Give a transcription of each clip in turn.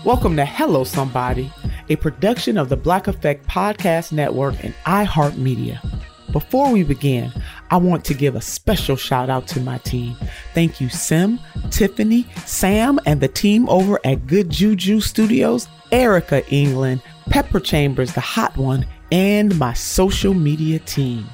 Welcome to Hello Somebody, a production of the Black Effect Podcast Network and iHeartMedia. Before we begin, I want to give a special shout out to my team. Thank you, Sim, Tiffany, Sam, and the team over at Good Juju Studios, Erica England, Pepper Chambers, the hot one, and my social media team.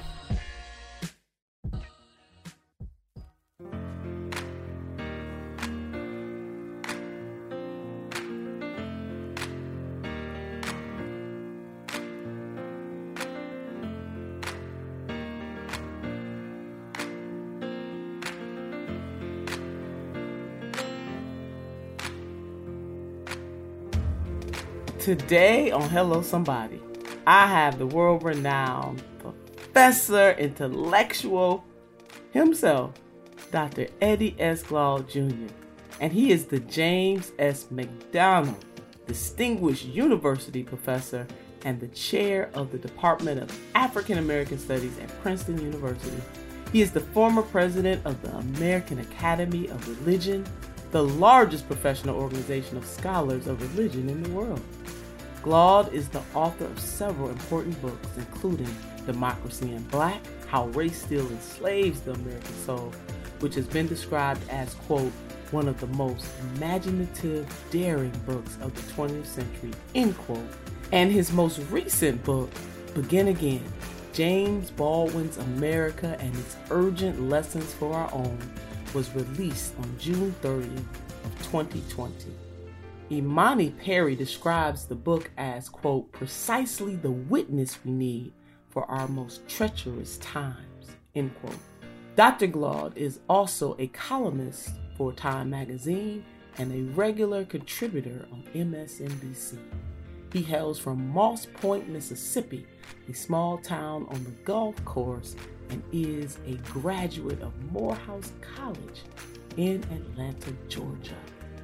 Today on Hello Somebody, I have the world-renowned professor, intellectual himself, Dr. Eddie S. Glaude Jr., and he is the James S. McDonald Distinguished University Professor and the Chair of the Department of African American Studies at Princeton University. He is the former president of the American Academy of Religion, the largest professional organization of scholars of religion in the world. Glaude is the author of several important books, including Democracy in Black, How Race Still Enslaves the American Soul, which has been described as, quote, one of the most imaginative, daring books of the 20th century, end quote. And his most recent book, Begin Again, James Baldwin's America and Its Urgent Lessons for Our Own, was released on June 30th of 2020. Imani Perry describes the book as, quote, precisely the witness we need for our most treacherous times, end quote. Dr. Glaude is also a columnist for Time Magazine and a regular contributor on MSNBC. He hails from Moss Point, Mississippi, a small town on the Gulf Coast, and is a graduate of Morehouse College in Atlanta, Georgia.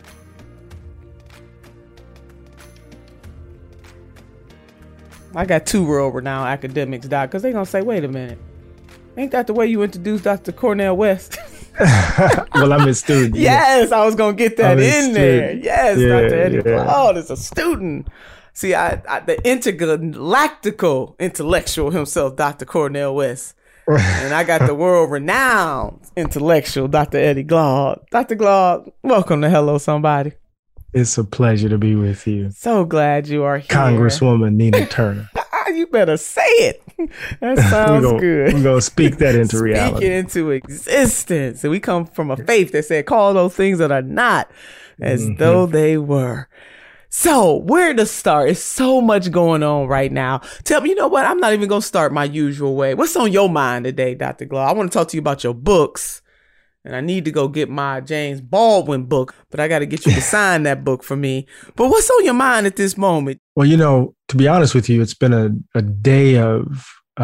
I got two world-renowned academics, Doc, because they're going to say, wait a minute, ain't that the way you introduced Dr. Cornel West? Well, I'm a student. Yes, I was going to get that in there. Yes, yeah, Dr. Eddie Glaude is a student. See, the intergalactical intellectual himself, Dr. Cornel West. And I got the world-renowned intellectual, Dr. Eddie Glaude. Dr. Glaude, welcome to Hello Somebody. It's a pleasure to be with you. So glad you are here. Congresswoman Nina Turner. You better say it. That sounds good. We're going to speak that into reality. Speak it into existence. And we come from a faith that said, call those things that are not as though they were. So where to start? It's so much going on right now. Tell me, you know what? I'm not even going to start my usual way. What's on your mind today, Dr. Glaude? I want to talk to you about your books. And I need to go get my James Baldwin book, but I got to get you to sign that book for me. But what's on your mind at this moment? Well, you know, to be honest with you, it's been a day of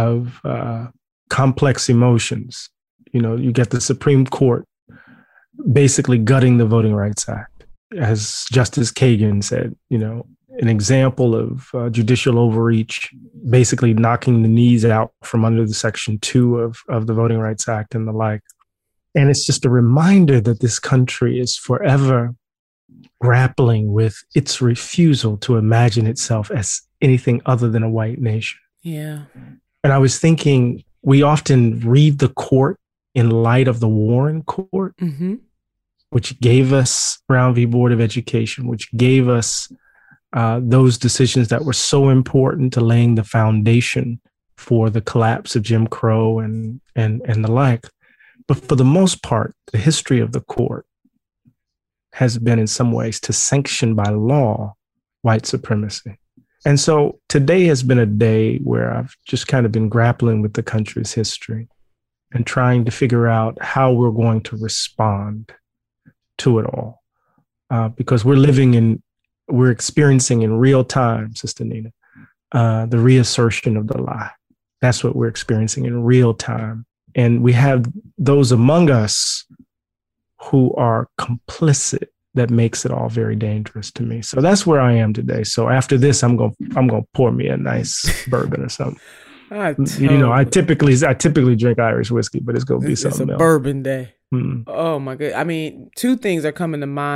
complex emotions. You know, you get the Supreme Court basically gutting the Voting Rights Act. As Justice Kagan said, you know, an example of judicial overreach, basically knocking the knees out from under the Section 2 of the Voting Rights Act and the like. And it's just a reminder that this country is forever grappling with its refusal to imagine itself as anything other than a white nation. Yeah. And I was thinking, we often read the court in light of the Warren Court, which gave us Brown v. Board of Education, which gave us those decisions that were so important to laying the foundation for the collapse of Jim Crow and the like. But for the most part, the history of the court has been in some ways to sanction by law white supremacy. And so today has been a day where I've just kind of been grappling with the country's history and trying to figure out how we're going to respond to it all. Because we're experiencing in real time, Sister Nina, the reassertion of the lie. That's what we're experiencing in real time. And we have those among us who are complicit that makes it all very dangerous to me. So that's where I am today. So after this, I'm going to pour me a nice bourbon or something. You know, I typically drink Irish whiskey, but it's going to be something else. It's a bourbon day. Mm. Oh my God. I mean, two things are coming to mind.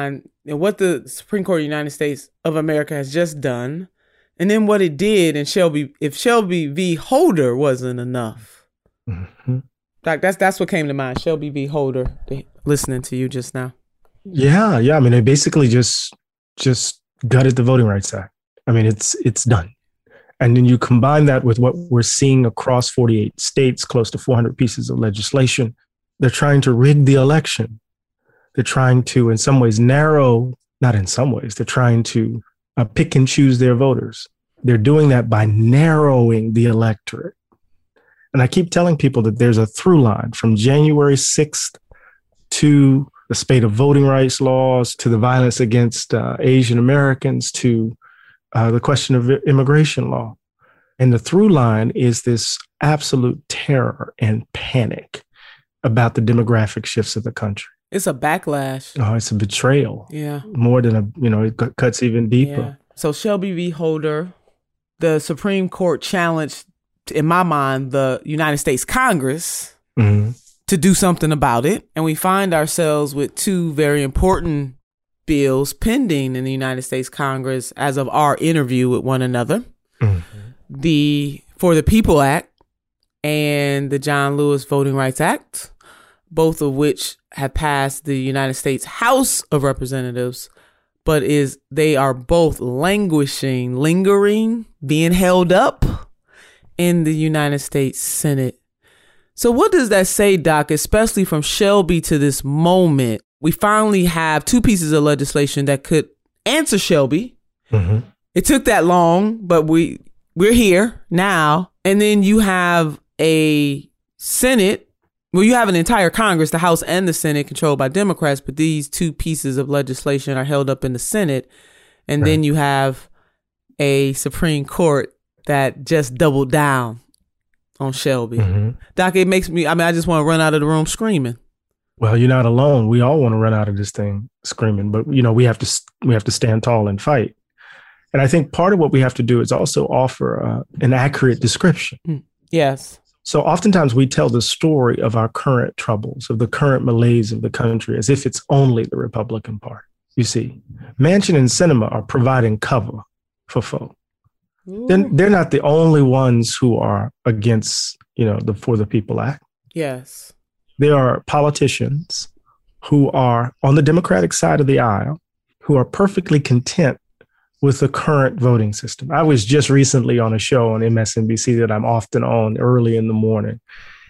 what the Supreme Court of the United States of America has just done, and then what it did, and if Shelby v. Holder wasn't enough. Mm-hmm. Doc, that's what came to mind. Shelby v. Holder, listening to you just now. Yeah. I mean, they basically just gutted the Voting Rights Act. I mean, it's done. And then you combine that with what we're seeing across 48 states, close to 400 pieces of legislation. They're trying to rig the election. They're trying to, in some ways, they're trying to pick and choose their voters. They're doing that by narrowing the electorate. And I keep telling people that there's a through line from January 6th to the spate of voting rights laws, to the violence against Asian Americans, to the question of immigration law. And the through line is this absolute terror and panic about the demographic shifts of the country. It's a backlash. Oh, it's a betrayal. Yeah. More than it cuts even deeper. Yeah. So Shelby v. Holder, the Supreme Court challenged, in my mind, the United States Congress to do something about it. And we find ourselves with two very important bills pending in the United States Congress as of our interview with one another. The For the People Act and the John Lewis Voting Rights Act, both of which have passed the United States House of Representatives, but they are both lingering, being held up in the United States Senate. So what does that say, Doc, especially from Shelby to this moment? We finally have two pieces of legislation that could answer Shelby. Mm-hmm. It took that long, but we're here now. And then you have a Senate. Well, you have an entire Congress, the House and the Senate, controlled by Democrats, but these two pieces of legislation are held up in the Senate. And then you have a Supreme Court that just doubled down on Shelby. Mm-hmm. Doc, it makes me, I just want to run out of the room screaming. Well, you're not alone. We all want to run out of this thing screaming, but we have to stand tall and fight. And I think part of what we have to do is also offer an accurate description. Yes. So oftentimes we tell the story of our current troubles, of the current malaise of the country, as if it's only the Republican Party. You see, Manchin and Sinema are providing cover for folk. They're not the only ones who are against, the For the People Act. Yes. There are politicians who are on the Democratic side of the aisle who are perfectly content with the current voting system. I was just recently on a show on MSNBC that I'm often on early in the morning.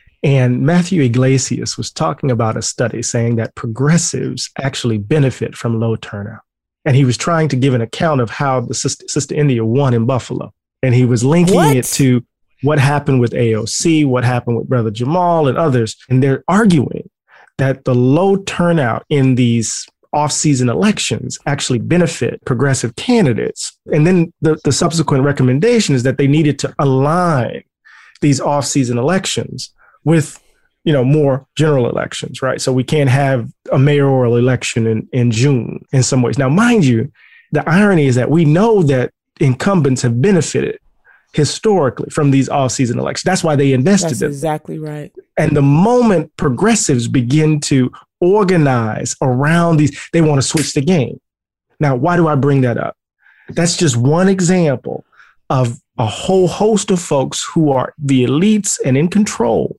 And Matthew Iglesias was talking about a study saying that progressives actually benefit from low turnout. And he was trying to give an account of how the Sister India won in Buffalo. And he was linking it to what happened with AOC, what happened with Brother Jamal and others. And they're arguing that the low turnout in these off-season elections actually benefit progressive candidates. And then the subsequent recommendation is that they needed to align these off-season elections with, more general elections, right? So we can't have a mayoral election in June in some ways. Now, mind you, the irony is that we know that incumbents have benefited historically from these off-season elections. That's why they invested in. That's exactly right. And the moment progressives begin to organize around these, they want to switch the game. Now, why do I bring that up? That's just one example of a whole host of folks who are the elites and in control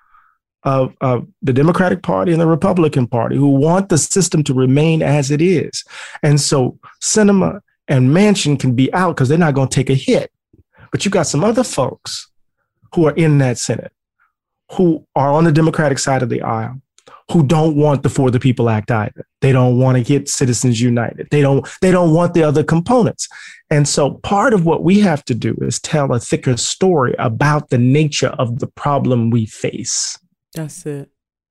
of the Democratic Party and the Republican Party, who want the system to remain as it is. And so Sinema and Manchin can be out because they're not going to take a hit. But you got some other folks who are in that Senate, who are on the Democratic side of the aisle, who don't want the For the People Act either. They don't want to get Citizens United. They don't want the other components. And so part of what we have to do is tell a thicker story about the nature of the problem we face. That's it.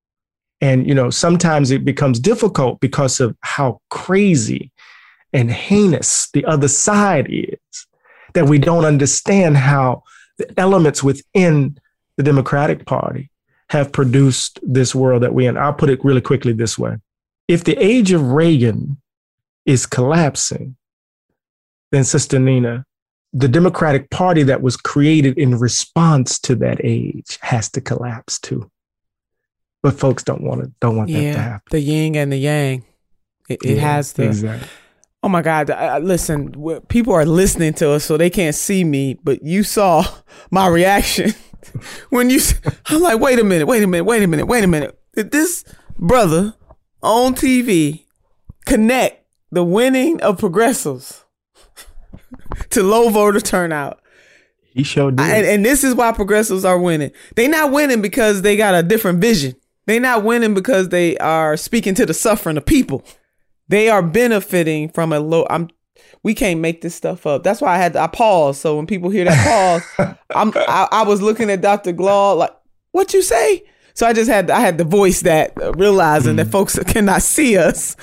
And, sometimes it becomes difficult because of how crazy and heinous the other side is, that we don't understand how the elements within the Democratic Party have produced this world that we're in. I'll put it really quickly this way. If the age of Reagan is collapsing, then Sister Nina, the Democratic Party that was created in response to that age has to collapse too. But folks don't want that to happen. The yin and the yang. It has to. Exactly. Oh my God. Listen, people are listening to us, so they can't see me, but you saw my reaction when I'm like, wait a minute. Did this brother on TV connect the winning of progressives to low voter turnout? He sure did. And this is why progressives are winning. They're not winning because they got a different vision. They're not winning because they are speaking to the suffering of people. They are benefiting from a low. We can't make this stuff up. That's why I paused. So when people hear that pause, I was looking at Dr. Glaude like, what you say? So I had to voice that, realizing that folks cannot see us.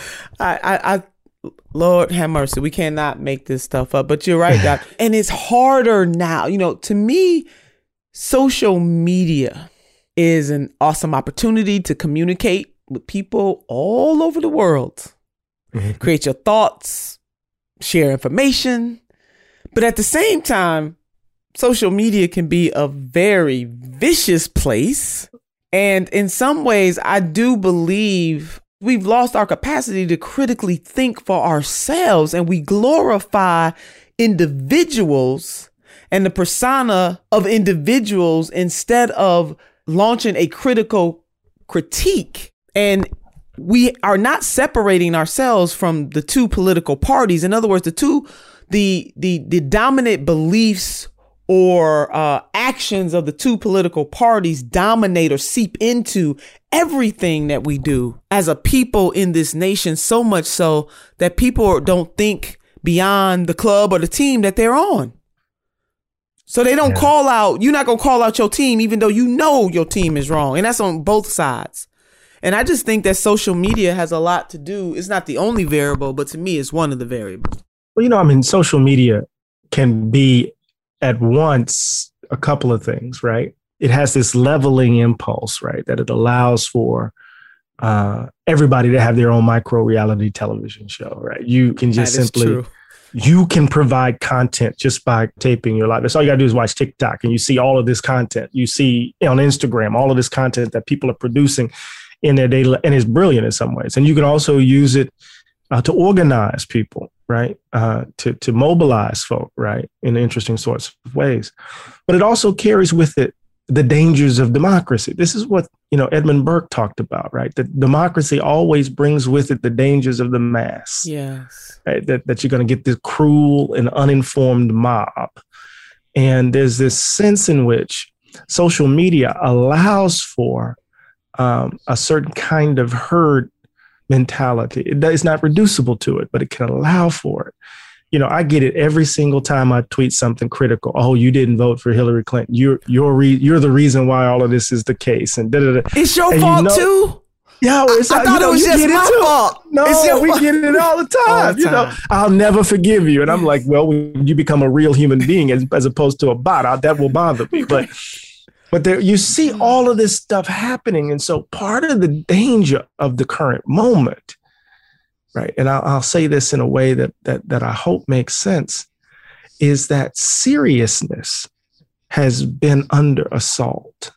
Lord have mercy. We cannot make this stuff up. But you're right, Doc. And it's harder now. You know, to me, social media is an awesome opportunity to communicate with people all over the world. Create your thoughts, share information. But at the same time, social media can be a very vicious place. And in some ways, I do believe we've lost our capacity to critically think for ourselves, and we glorify individuals and the persona of individuals instead of launching a critical critique. And we are not separating ourselves from the two political parties. In other words, the dominant beliefs or actions of the two political parties dominate or seep into everything that we do as a people in this nation, so much so that people don't think beyond the club or the team that they're on. So they don't call out, you're not going to call out your team, even though you know your team is wrong. And that's on both sides. And I just think that social media has a lot to do. It's not the only variable, but to me, it's one of the variables. Well, you know, I mean, social media can be at once a couple of things, right? It has this leveling impulse, right? That it allows for everybody to have their own micro reality television show, right? You can just simply, you can provide content just by taping your life. That's all you gotta do is watch TikTok and you see all of this content. You see on Instagram, all of this content that people are producing in their daily, and it's brilliant in some ways. And you can also use it to organize people, right? To mobilize folk, right? In interesting sorts of ways. But it also carries with it the dangers of democracy. This is what, Edmund Burke talked about, right? That democracy always brings with it the dangers of the mass. Yes. Right? That you're going to get this cruel and uninformed mob. And there's this sense in which social media allows for a certain kind of herd mentality. It's not reducible to it, but it can allow for it. I get it every single time I tweet something critical. Oh, you didn't vote for Hillary Clinton. You're the reason why all of this is the case. And it's your fault too. Yeah, I thought it was just my fault. No, we get it all the time. I'll never forgive you. And I'm like, well, when you become a real human being as opposed to a bot, that will bother me. But there, you see all of this stuff happening. And so part of the danger of the current moment, right, and I'll say this in a way that I hope makes sense, is that seriousness has been under assault.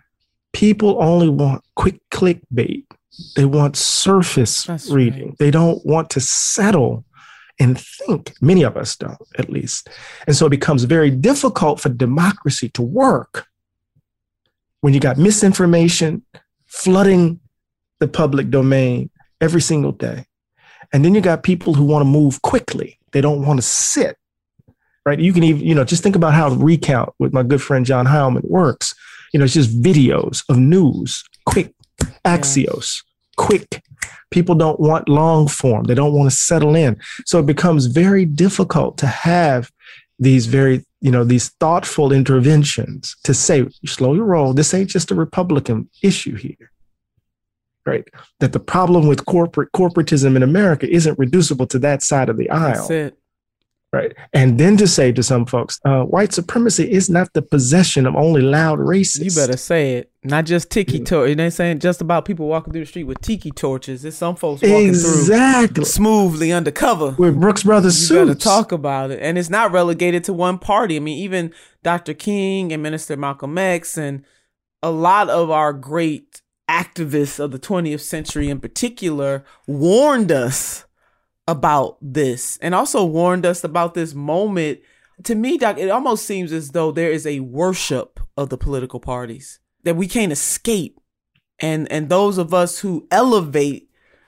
People only want quick clickbait. They want surface reading. Right. They don't want to settle and think. Many of us don't, at least. And so it becomes very difficult for democracy to work when you got misinformation flooding the public domain every single day. And then you got people who want to move quickly. They don't want to sit, right? You can even, just think about how Recount with my good friend John Heilman works. It's just videos of news, quick, Axios, quick. People don't want long form. They don't want to settle in. So it becomes very difficult to have these these thoughtful interventions to say, slow your roll. This ain't just a Republican issue here, right? That the problem with corporatism in America isn't reducible to that side of the aisle. That's it. Right. And then to say to some folks, white supremacy is not the possession of only loud racists. You better say it. Not just tiki torches. They ain't saying just about people walking through the street with tiki torches. It's some folks walking through smoothly undercover with Brooks Brothers suits. You better talk about it. And it's not relegated to one party. I mean, even Dr. King and Minister Malcolm X and a lot of our great activists of the 20th century in particular warned us about this, and also warned us about this moment. To me, Doc, it almost seems as though there is a worship of the political parties that we can't escape. And those of us who elevate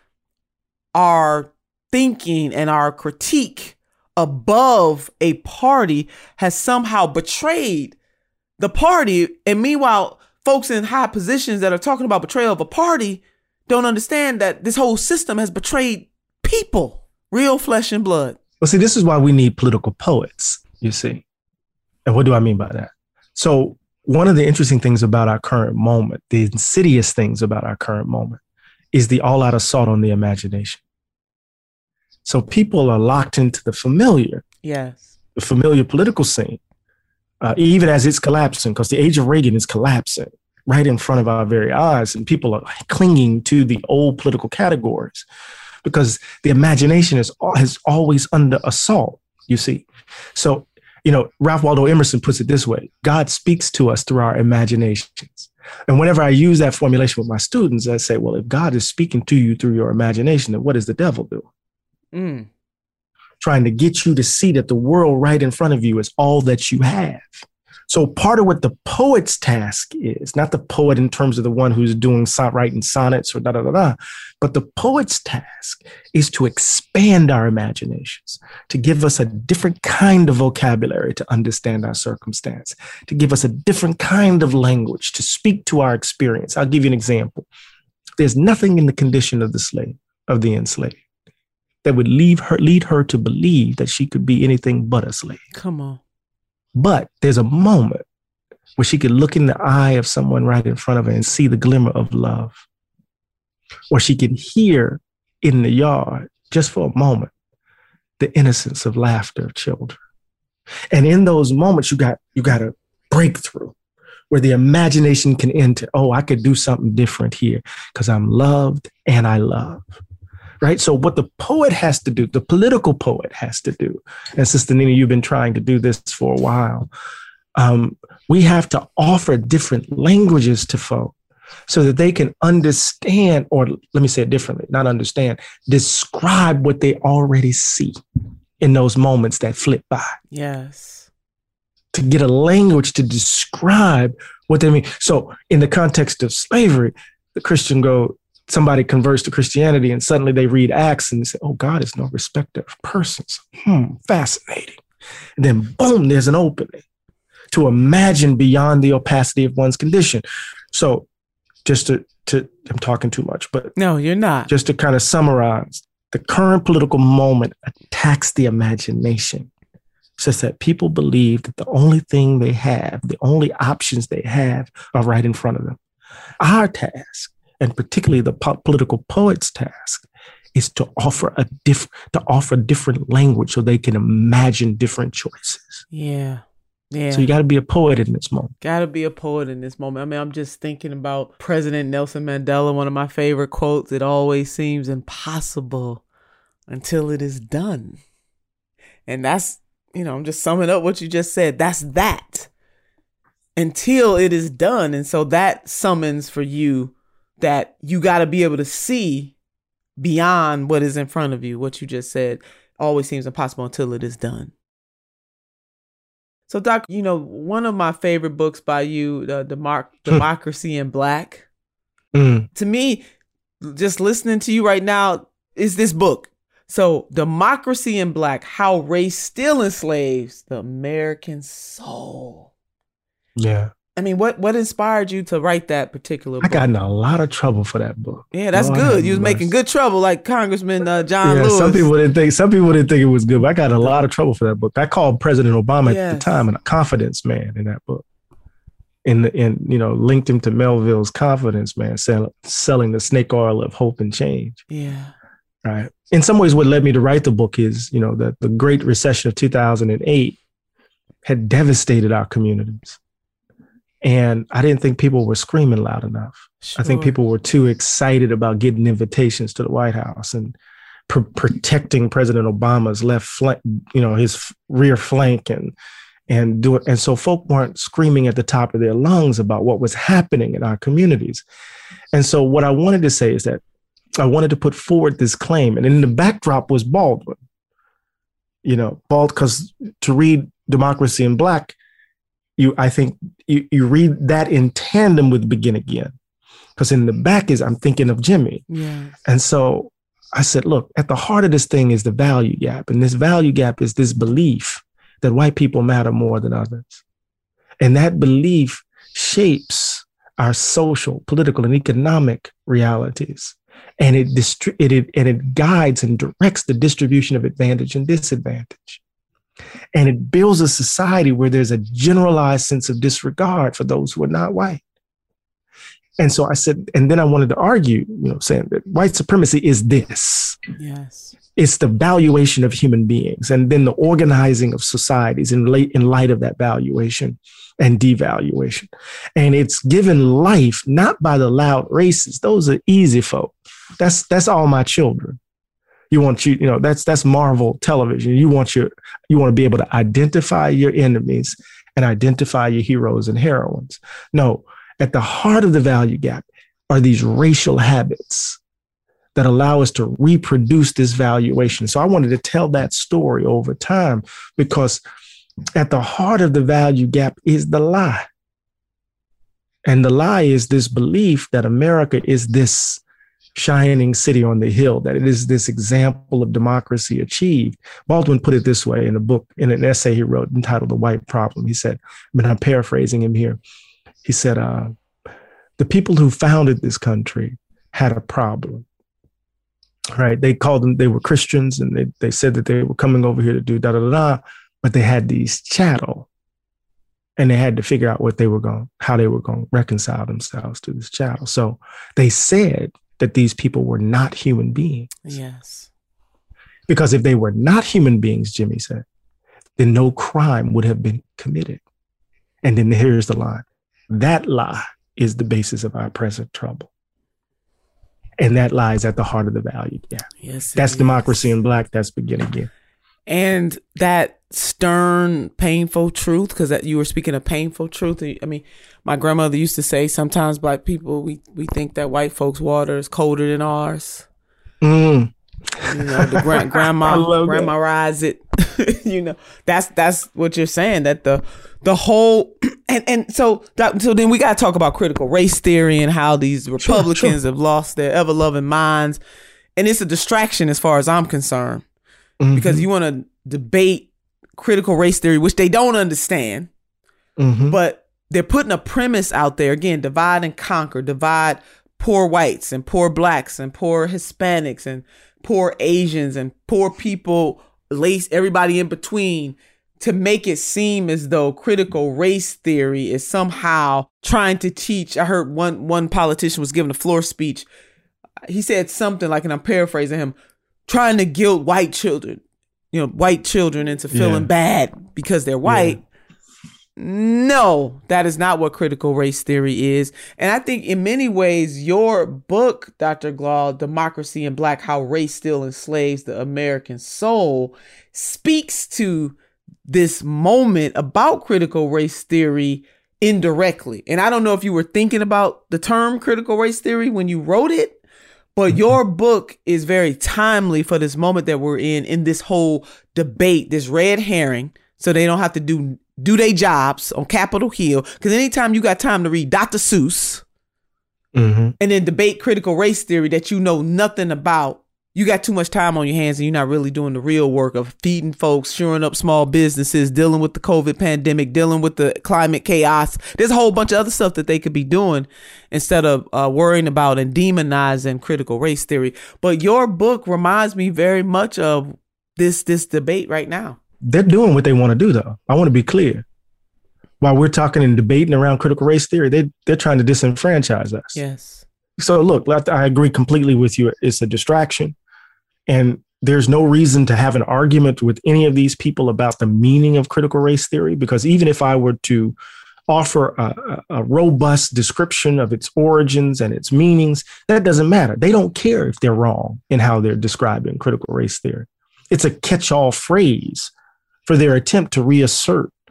our thinking and our critique above a party has somehow betrayed the party. And meanwhile, folks in high positions that are talking about betrayal of a party don't understand that this whole system has betrayed people, real flesh and blood. Well, see, this is why we need political poets, you see. And what do I mean by that? So one of the interesting things about our current moment, the insidious things about our current moment, is the all-out assault on the imagination. So people are locked into the familiar, the familiar political scene, even as it's collapsing, because the age of Reagan is collapsing right in front of our very eyes, and people are clinging to the old political categories because the imagination is always under assault, you see. So, Ralph Waldo Emerson puts it this way: God speaks to us through our imaginations. And whenever I use that formulation with my students, I say, well, if God is speaking to you through your imagination, then what is the devil doing? Trying to get you to see that the world right in front of you is all that you have. So part of what the poet's task is, not the poet in terms of the one who's doing writing sonnets or but the poet's task is to expand our imaginations, to give us a different kind of vocabulary to understand our circumstance, to give us a different kind of language to speak to our experience. I'll give you an example. There's nothing in the condition of the enslaved, that would lead her to believe that she could be anything but a slave. Come on. But there's a moment where she could look in the eye of someone right in front of her and see the glimmer of love. Or she could hear in the yard, just for a moment, the innocence of laughter of children. And in those moments, you got a breakthrough where the imagination can enter. Oh, I could do something different here because I'm loved and I love. Right. So what the poet has to do, the political poet has to do, and Sister Nina, you've been trying to do this for a while. We have to offer different languages to folk so that they can understand, or let me say it differently, not understand, describe what they already see in those moments that flip by. Yes. To get a language to describe what they mean. So in the context of slavery, the Christian somebody converts to Christianity and suddenly they read Acts and they say, oh, God is no respecter of persons. Fascinating. And then boom, there's an opening to imagine beyond the opacity of one's condition. So just to I'm talking too much, but no, you're not. Just to kind of summarize, the current political moment attacks the imagination, such that people believe that the only thing they have, the only options they have are right in front of them. Our task, and particularly the political poet's task, is to offer different language so they can imagine different choices. Yeah. So you got to be a poet in this moment. Got to be a poet in this moment. I mean, I'm just thinking about President Nelson Mandela, one of my favorite quotes. It always seems impossible until it is done. And that's, I'm just summing up what you just said. That's that. Until it is done. And so that summons for you that you got to be able to see beyond what is in front of you. What you just said always seems impossible until it is done. So, Doc, one of my favorite books by you, Democracy in Black, to me, just listening to you right now, is this book. So, Democracy in Black, How Race Still Enslaves the American Soul. Yeah. I mean, what inspired you to write that particular book? I got in a lot of trouble for that book. Yeah, that's good. You was making good trouble, like Congressman John Lewis. Some people didn't think it was good, but I got in a lot of trouble for that book. I called President Obama at the time a confidence man in that book. Linked him to Melville's Confidence Man, selling the snake oil of hope and change. Yeah. Right. In some ways, what led me to write the book is, that the Great Recession of 2008 had devastated our communities. And I didn't think people were screaming loud enough. Sure. I think people were too excited about getting invitations to the White House and protecting President Obama's left flank, his rear flank, and and do it. And so folk weren't screaming at the top of their lungs about what was happening in our communities. And so what I wanted to say is that I wanted to put forward this claim. And in the backdrop was Baldwin, because to read Democracy in Black, I think you read that in tandem with Begin Again, because in the back I'm thinking of Jimmy. Yeah. And so I said, look, at the heart of this thing is the value gap. And this value gap is this belief that white people matter more than others. And that belief shapes our social, political, and economic realities. And it guides and directs the distribution of advantage and disadvantage. And it builds a society where there's a generalized sense of disregard for those who are not white. And so I said, and then I wanted to argue, saying that white supremacy is this. Yes. It's the valuation of human beings, and then the organizing of societies in light of that valuation and devaluation. And it's given life not by the loud races. Those are easy folk. That's all my children. That's Marvel television. You want to be able to identify your enemies and identify your heroes and heroines. No, at the heart of the value gap are these racial habits that allow us to reproduce this valuation. So I wanted to tell that story over time, because at the heart of the value gap is the lie. And the lie is this belief that America is this shining city on the hill, that it is this example of democracy achieved. Baldwin put it this way in a book, in an essay he wrote entitled The White Problem. He said, I'm paraphrasing him here. He said, the people who founded this country had a problem. Right. They were Christians, and they said that they were coming over here to do but they had these chattel, and they had to figure out how they were going to reconcile themselves to this chattel. So they said that these people were not human beings. Yes. Because if they were not human beings, Jimmy said, then no crime would have been committed. And then here's the line. That lie is the basis of our present trouble. And that lies at the heart of the value gap. Yes, that's Democracy in Black. That's Begin Again. And that stern, painful truth, because you were speaking of painful truth. I mean, my grandmother used to say, sometimes Black people, we think that white folks' water is colder than ours. Mm. The grandma rise it. That's what you're saying, that the whole and so then we got to talk about critical race theory and how these Republicans have lost their ever loving minds, and it's a distraction as far as I'm concerned, because you want to debate critical race theory, which they don't understand, but they're putting a premise out there again: divide and conquer, divide poor whites and poor Blacks and poor Hispanics and poor Asians and poor people, everybody in between, to make it seem as though critical race theory is somehow trying to teach. I heard one politician was giving a floor speech. He said something like, and I'm paraphrasing him, trying to guilt white children into feeling bad because they're white. Yeah. No, that is not what critical race theory is. And I think in many ways, your book, Dr. Glaude, Democracy in Black, How Race Still Enslaves the American Soul, speaks to this moment about critical race theory indirectly. And I don't know if you were thinking about the term critical race theory when you wrote it, but your book is very timely for this moment that we're in this whole debate, this red herring, so they don't have to do their jobs on Capitol Hill. Because anytime you got time to read Dr. Seuss and then debate critical race theory that you know nothing about, you got too much time on your hands and you're not really doing the real work of feeding folks, shoring up small businesses, dealing with the COVID pandemic, dealing with the climate chaos. There's a whole bunch of other stuff that they could be doing instead of worrying about and demonizing critical race theory. But your book reminds me very much of this debate right now. They're doing what they want to do, though. I want to be clear. While we're talking and debating around critical race theory, they're trying to disenfranchise us. Yes. So look, I agree completely with you. It's a distraction. And there's no reason to have an argument with any of these people about the meaning of critical race theory, because even if I were to offer a robust description of its origins and its meanings, that doesn't matter. They don't care if they're wrong in how they're describing critical race theory. It's a catch-all phrase for their attempt to reassert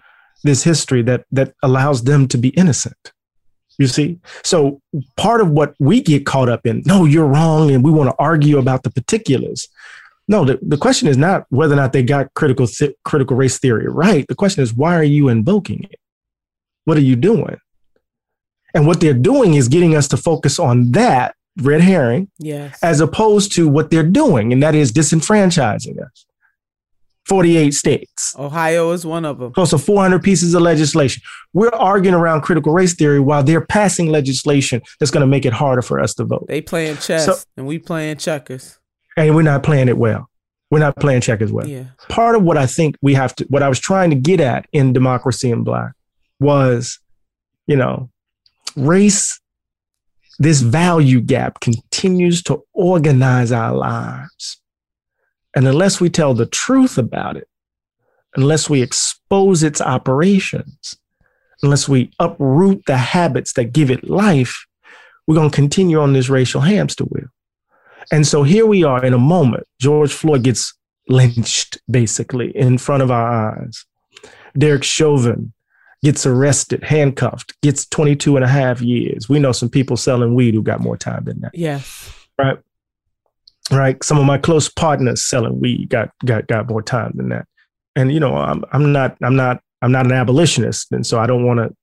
this history that allows them to be innocent. You see? So part of what we get caught up in, no, you're wrong, and we want to argue about the particulars. No, the question is not whether or not they got critical race theory right. The question is, why are you invoking it? What are you doing? And what they're doing is getting us to focus on that red herring, yes, as opposed to what they're doing, and that is disenfranchising us. 48 states. Ohio is one of them. Close to 400 pieces of legislation. We're arguing around critical race theory while they're passing legislation that's going to make it harder for us to vote. They playing chess and we playing checkers. And we're not playing it well. We're not playing checkers well. Yeah. Part of what I think we have to, what I was trying to get at in Democracy in Black was, race, this value gap continues to organize our lives. And unless we tell the truth about it, unless we expose its operations, unless we uproot the habits that give it life, we're going to continue on this racial hamster wheel. And so here we are in a moment. George Floyd gets lynched, basically, in front of our eyes. Derek Chauvin gets arrested, handcuffed, gets 22 and a half years. We know some people selling weed who got more time than that. Yes. Right. Some of my close partners selling weed got more time than that. And, I'm not an abolitionist. And so I don't want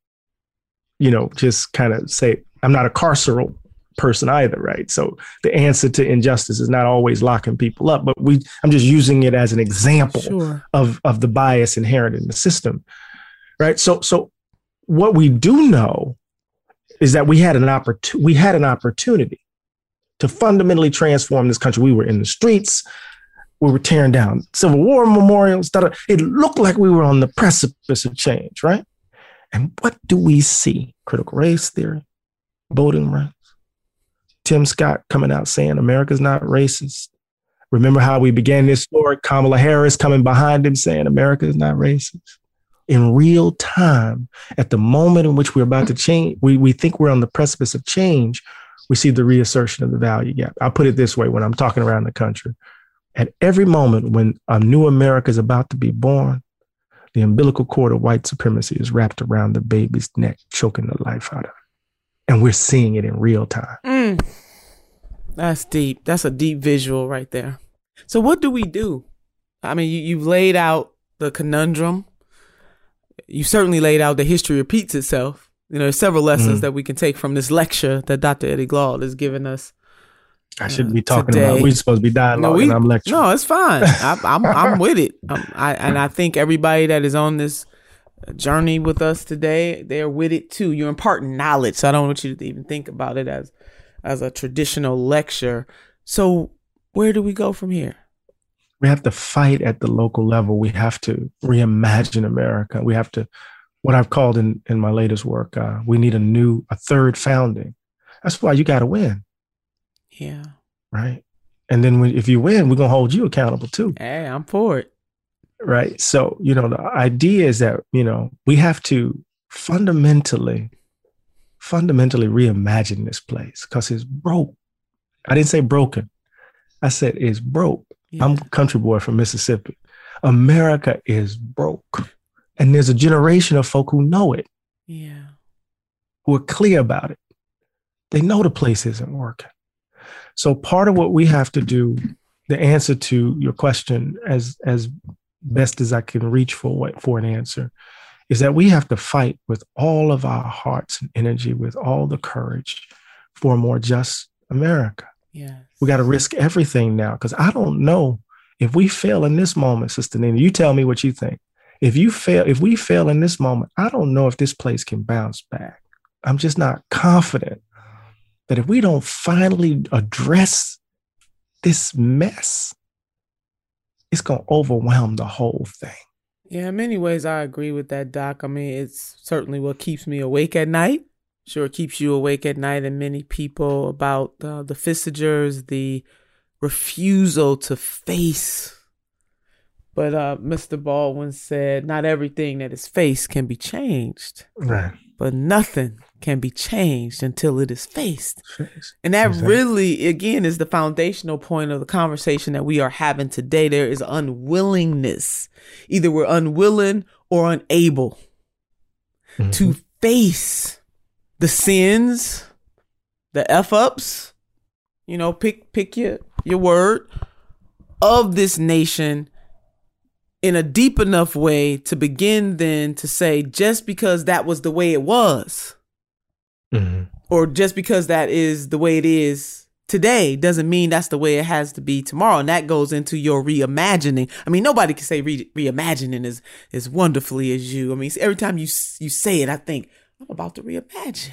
to, just kind of say I'm not a carceral person either. Right. So the answer to injustice is not always locking people up, but I'm just using it as an example sure. of the bias inherent in the system. Right. So what we do know is that we had an opportunity to fundamentally transform this country. We were in the streets. We were tearing down Civil War memorials. It looked like we were on the precipice of change, right? And what do we see? Critical race theory, voting rights. Tim Scott coming out saying America's not racist. Remember how we began this story? Kamala Harris coming behind him saying America is not racist. In real time, at the moment in which we're about to change, we think we're on the precipice of change, we see the reassertion of the value gap. I'll put it this way when I'm talking around the country. At every moment when a new America is about to be born, the umbilical cord of white supremacy is wrapped around the baby's neck, choking the life out of it. And we're seeing it in real time. That's deep. That's a deep visual right there. So what do we do? I mean, you've laid out the conundrum. You certainly laid out the history repeats itself. There's several lessons that we can take from this lecture that Dr. Eddie Glaude has given us. I shouldn't be talking about. We're supposed to be dialoguing. I'm lecturing. No, it's fine. I'm with it. I think everybody that is on this journey with us today, they're with it too. You're imparting knowledge, so I don't want you to even think about it as a traditional lecture. So where do we go from here? We have to fight at the local level. We have to reimagine America. We have to. What I've called in my latest work, we need a third founding. That's why you got to win. Yeah. Right. And then if you win, we're going to hold you accountable too. Hey, I'm for it. Right. So, the idea is that, we have to fundamentally reimagine this place because it's broke. I didn't say broken. I said it's broke. Yeah. I'm a country boy from Mississippi. America is broke. And there's a generation of folk who know it. Yeah. Who are clear about it. They know the place isn't working. So part of what we have to do, the answer to your question as best as I can reach for an answer, is that we have to fight with all of our hearts and energy, with all the courage for a more just America. Yes. We got to risk everything now, because I don't know if we fail in this moment, Sister Nina, you tell me what you think. If we fail in this moment, I don't know if this place can bounce back. I'm just not confident that if we don't finally address this mess, it's going to overwhelm the whole thing. Yeah, in many ways, I agree with that, Doc. I mean, it's certainly what keeps me awake at night. Sure, it keeps you awake at night, and many people about the fissures, the refusal to face. But Mr. Baldwin said, not everything that is faced can be changed. Right. But nothing can be changed until it is faced. And that really, again, is the foundational point of the conversation that we are having today. There is unwillingness. Either we're unwilling or unable to face the sins, the F-ups, pick your word, of this nation in a deep enough way to begin then to say, just because that was the way it was, or just because that is the way it is today, doesn't mean that's the way it has to be tomorrow. And that goes into your reimagining. I mean, nobody can say reimagining as wonderfully as you. I mean, every time you say it, I think, I'm about to reimagine.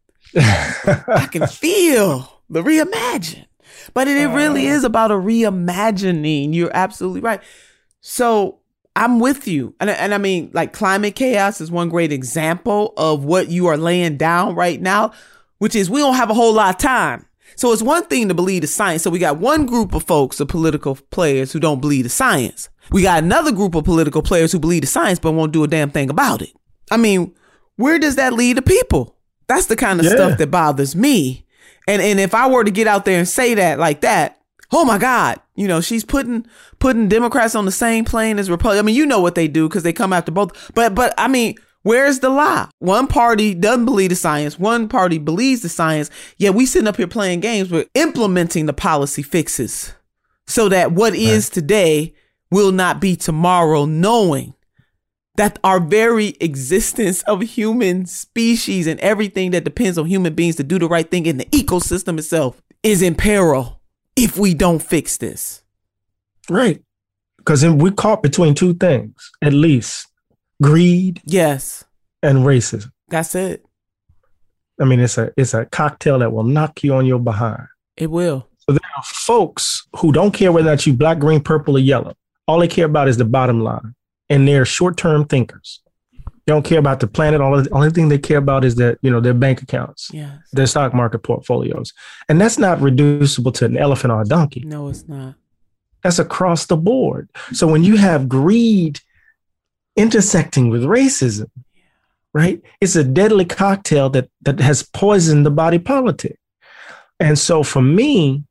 I can feel the reimagine. But it really is about a reimagining. You're absolutely right. So I'm with you. And I mean, like, climate chaos is one great example of what you are laying down right now, which is we don't have a whole lot of time. So it's one thing to believe the science. So we got one group of folks, of political players, who don't believe the science. We got another group of political players who believe the science but won't do a damn thing about it. I mean, where does that lead the people? That's the kind of stuff that bothers me. And if I were to get out there and say that like that, oh my God, she's putting Democrats on the same plane as Republicans. I mean, you know what they do because they come after both. But I mean, where's the lie? One party doesn't believe the science. One party believes the science. Yet we sitting up here playing games with implementing the policy fixes so that what is today will not be tomorrow, knowing that our very existence of human species and everything that depends on human beings to do the right thing in the ecosystem itself is in peril if we don't fix this. Right. Because we're caught between two things, at least: greed. Yes. And racism. That's it. I mean, it's a cocktail that will knock you on your behind. It will. So there are folks who don't care whether or not you black, green, purple, or yellow. All they care about is the bottom line. And they're short-term thinkers. They don't care about the planet. The only thing they care about is that, their bank accounts, their stock market portfolios. And that's not reducible to an elephant or a donkey. No, it's not. That's across the board. So when you have greed intersecting with racism, right, it's a deadly cocktail that has poisoned the body politic. And so for me,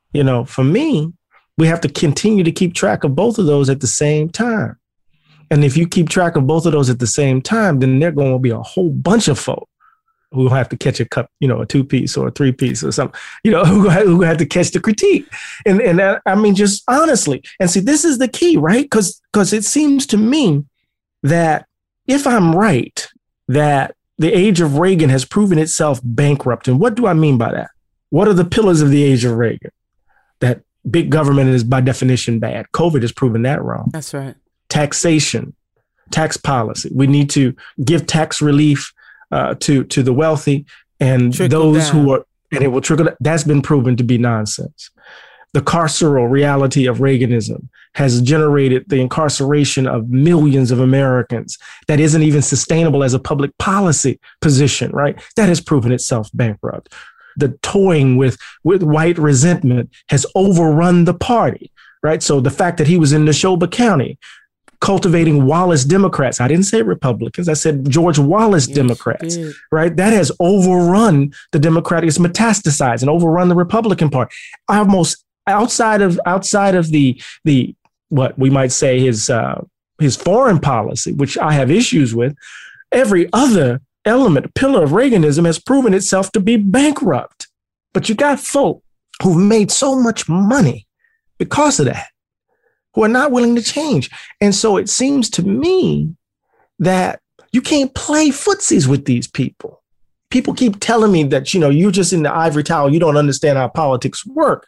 we have to continue to keep track of both of those at the same time. And if you keep track of both of those at the same time, then there are going to be a whole bunch of folk who will have to catch a cup, a 2-piece or a 3-piece or something, who have to catch the critique. And I mean, just honestly, and see, this is the key, right? Because it seems to me that if I'm right, that the age of Reagan has proven itself bankrupt. And what do I mean by that? What are the pillars of the age of Reagan? That big government is by definition bad. COVID has proven that wrong. That's right. Taxation, tax policy. We need to give tax relief to the wealthy and those who are, and it will trickle. That's been proven to be nonsense. The carceral reality of Reaganism has generated the incarceration of millions of Americans that isn't even sustainable as a public policy position, right? That has proven itself bankrupt. The toying with white resentment has overrun the party, right? So the fact that he was in Neshoba County cultivating Wallace Democrats. I didn't say Republicans. I said George Wallace Democrats, right? That has overrun the Democratic, it's metastasized and overrun the Republican Party. Almost outside of the what we might say his foreign policy, which I have issues with, every other pillar of Reaganism has proven itself to be bankrupt. But you got folk who've made so much money because of that, who are not willing to change. And so it seems to me that you can't play footsies with these people. People keep telling me that, you're just in the ivory tower. You don't understand how politics work.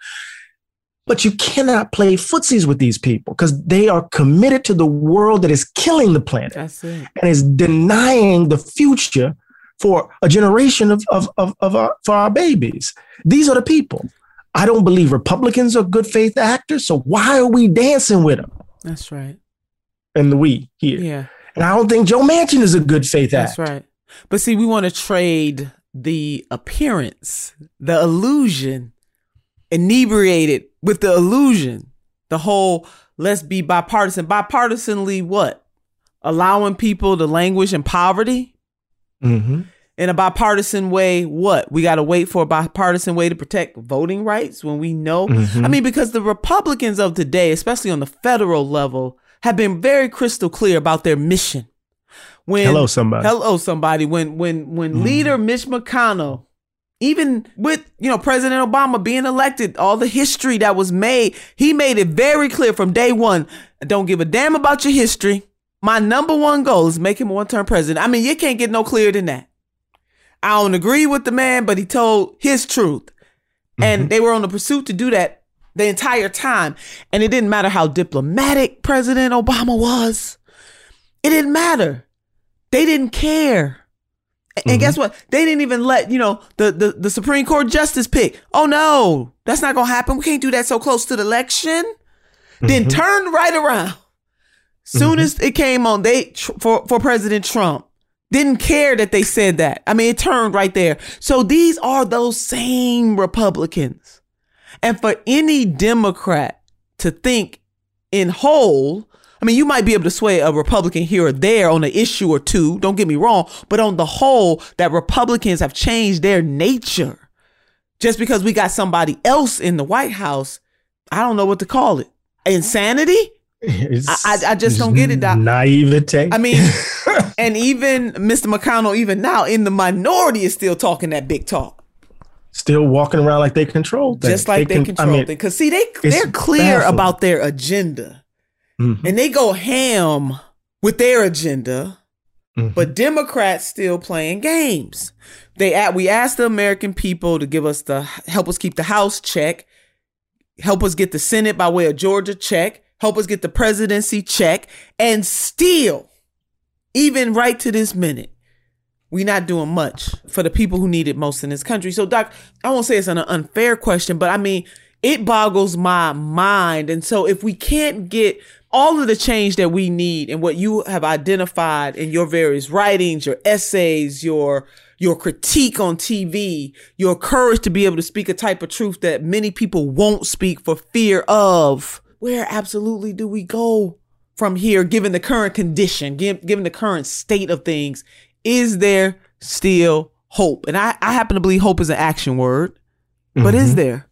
But you cannot play footsies with these people because they are committed to the world that is killing the planet. That's it. And is denying the future for a generation for our babies. These are the people. I don't believe Republicans are good faith actors, so why are we dancing with them? That's right. And the we here. Yeah. And I don't think Joe Manchin is a good faith actor. That's right. But see, we want to trade the appearance, the illusion, inebriated with the illusion, the whole let's be bipartisan. Bipartisanly what? Allowing people to languish in poverty? Mm-hmm. In a bipartisan way, what? We got to wait for a bipartisan way to protect voting rights when we know? Mm-hmm. I mean, because the Republicans of today, especially on the federal level, have been very crystal clear about their mission. Hello, somebody. Hello, somebody. When leader Mitch McConnell, even with, President Obama being elected, all the history that was made, he made it very clear from day one. I don't give a damn about your history. My number one goal is make him a one-term president. I mean, you can't get no clearer than that. I don't agree with the man, but he told his truth. And they were on the pursuit to do that the entire time. And it didn't matter how diplomatic President Obama was. It didn't matter. They didn't care. And guess what? They didn't even let, the Supreme Court justice pick. Oh, no, that's not going to happen. We can't do that so close to the election. Then turned right around. Soon as it came on, for President Trump, didn't care that they said that. I mean, it turned right there. So these are those same Republicans. And for any Democrat to think in whole, I mean, you might be able to sway a Republican here or there on an issue or two. Don't get me wrong. But on the whole, that Republicans have changed their nature. Just because we got somebody else in the White House, I don't know what to call it. Insanity? I just don't get it, Doc. Naivete. I mean, and even Mr. McConnell, even now in the minority, is still talking that big talk. Still walking around like they control things. Just like they control things. Because see, they're clear about their agenda. And they go ham with their agenda. But Democrats still playing games. We asked the American people to help us keep the House check, help us get the Senate by way of Georgia check, help us get the presidency check, and still, even right to this minute, we're not doing much for the people who need it most in this country. So, Doc, I won't say it's an unfair question, but I mean, it boggles my mind. And so if we can't get all of the change that we need and what you have identified in your various writings, your essays, your critique on TV, your courage to be able to speak a type of truth that many people won't speak for fear of, where absolutely do we go from here, given the current condition, given the current state of things? Is there still hope? And I happen to believe hope is an action word, but is there?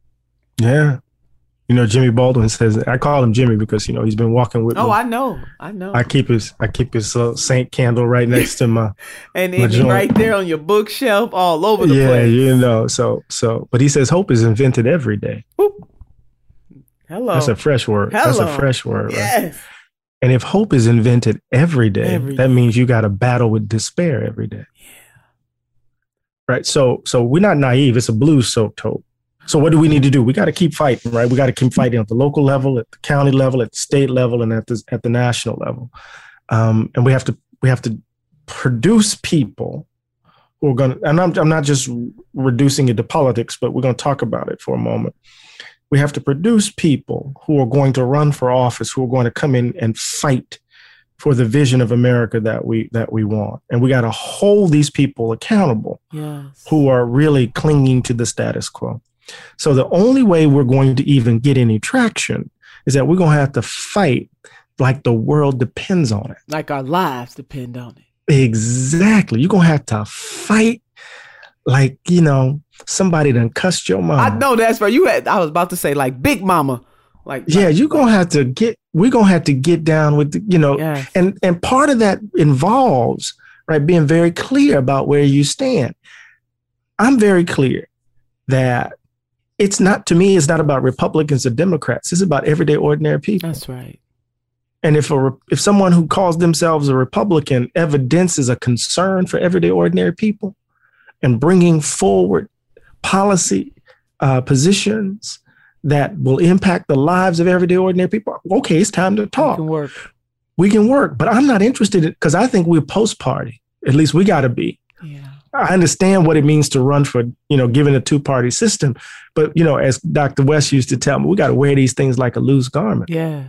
Yeah. Jimmy Baldwin says, I call him Jimmy because, he's been walking with me. Oh, I know. I keep his saint candle right next to my and it's right there on your bookshelf all over the place. Yeah, but he says hope is invented every day. Ooh. Hello. That's a fresh word. Hello. That's a fresh word. Yes. Right? And if hope is invented every day, that means you got to battle with despair every day. Yeah. Right. So we're not naive. It's a blues-soaked hope. So what do we need to do? We got to keep fighting, right? We got to keep fighting at the local level, at the county level, at the state level, and at the national level. And we have to produce people who are going to, and I'm not just reducing it to politics, but we're going to talk about it for a moment. We have to produce people who are going to run for office, who are going to come in and fight for the vision of America that we want. And we got to hold these people accountable, who are really clinging to the status quo. So the only way we're going to even get any traction is that we're going to have to fight like the world depends on it. Like our lives depend on it. Exactly. You're going to have to fight like, somebody done cussed your mama. I know that's right. I was about to say like Big Mama. We're going to have to get down with, and part of that involves, right, being very clear about where you stand. I'm very clear that it's not about Republicans or Democrats. It's about everyday ordinary people. That's right. And if someone who calls themselves a Republican evidences a concern for everyday ordinary people and bringing forward policy positions that will impact the lives of everyday ordinary people, okay, it's time to talk. We can work, but I'm not interested in, because I think we're post-party. At least we got to be. Yeah. I understand what it means to run for, given a two-party system. But, as Dr. West used to tell me, we got to wear these things like a loose garment. Yes.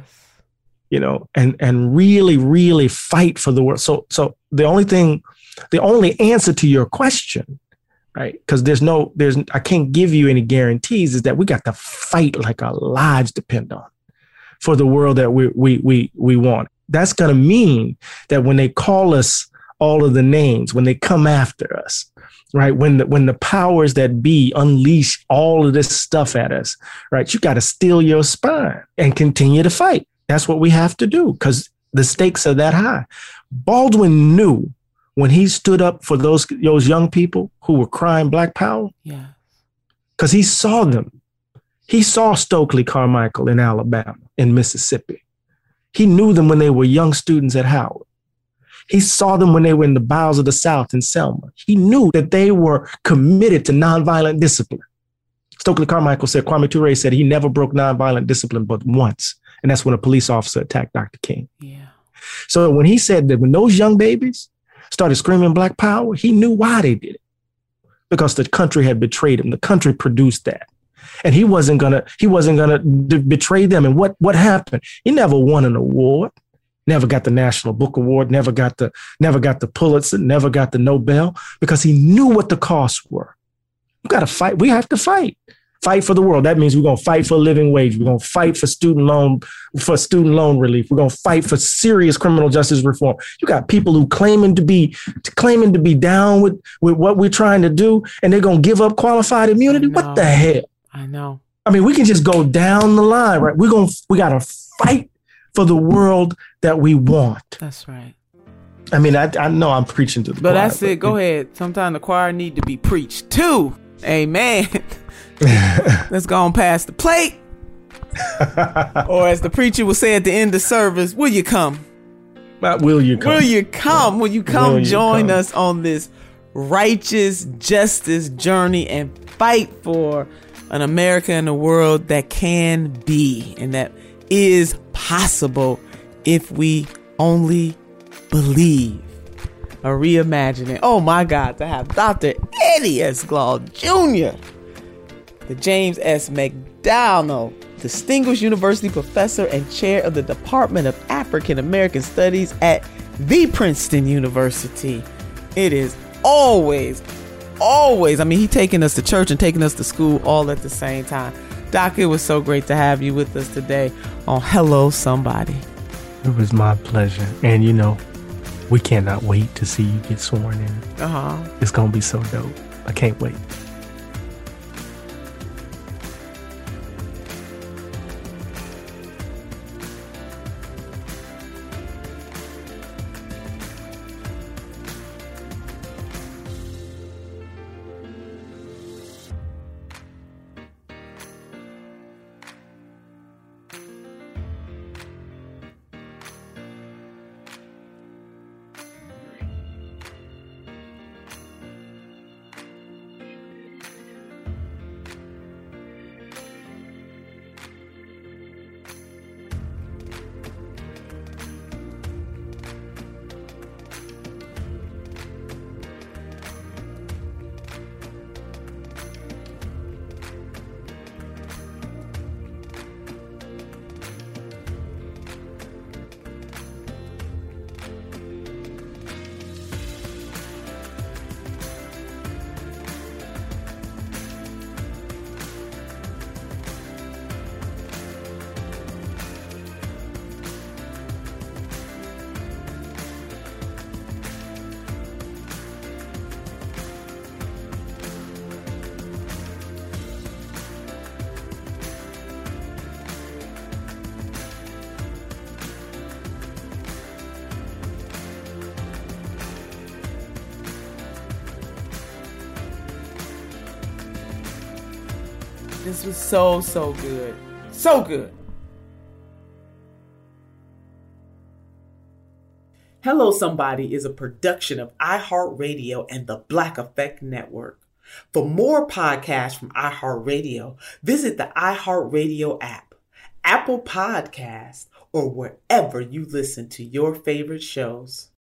And really, really fight for the world. So the only answer to your question, right? Because I can't give you any guarantees, is that we got to fight like our lives depend on for the world that we want. That's going to mean that when they call us all of the names, when they come after us, right? When the powers that be unleash all of this stuff at us, right? You got to steel your spine and continue to fight. That's what we have to do, because The stakes are that high. Baldwin knew when he stood up for those young people who were crying Black Power. Yeah. Because he saw them. He saw Stokely Carmichael in Alabama, in Mississippi. He knew them when they were young students at Howard. He saw them when they were in the bowels of the South in Selma. He knew that they were committed to nonviolent discipline. Stokely Carmichael said, Kwame Ture said he never broke nonviolent discipline but once. And that's when a police officer attacked Dr. King. Yeah. So when he said that when those young babies started screaming Black Power, he knew why they did it. Because the country had betrayed him. The country produced that. And he wasn't gonna betray them. And what happened? He never won an award, never got the National Book Award, never got the Pulitzer, never got the Nobel, because he knew what the costs were. You gotta fight. We have to fight. Fight for the world. That means we're gonna fight for a living wage. We're gonna fight for student loan relief. We're gonna fight for serious criminal justice reform. You got people who claiming to be down with what we're trying to do, and they're gonna give up qualified immunity. What the hell? I know. I mean, we can just go down the line, right? We gotta fight for the world that we want. That's right. I mean, I know I'm preaching to the choir. But that's it. Go ahead. Sometimes the choir need to be preached too. Amen. Let's go on past the plate. Or as the preacher will say at the end of service, will you come? Will you come? Will you come? Will you come join us on this righteous justice journey and fight for an America and a world that can be and that is possible if we only believe. A reimagining. Oh my God, to have Dr. Eddie S. Glaude Jr., the James S. McDonald Distinguished University Professor and Chair of the Department of African American Studies at the Princeton University. It is always, I mean, he taking us to church and taking us to school all at the same time. Doc, it was so great to have you with us today on Hello Somebody. It was my pleasure. And we cannot wait to see you get sworn in. It's going to be so dope. I can't wait. This was so good. So good. Hello Somebody is a production of iHeartRadio and the Black Effect Network. For more podcasts from iHeartRadio, visit the iHeartRadio app, Apple Podcasts, or wherever you listen to your favorite shows.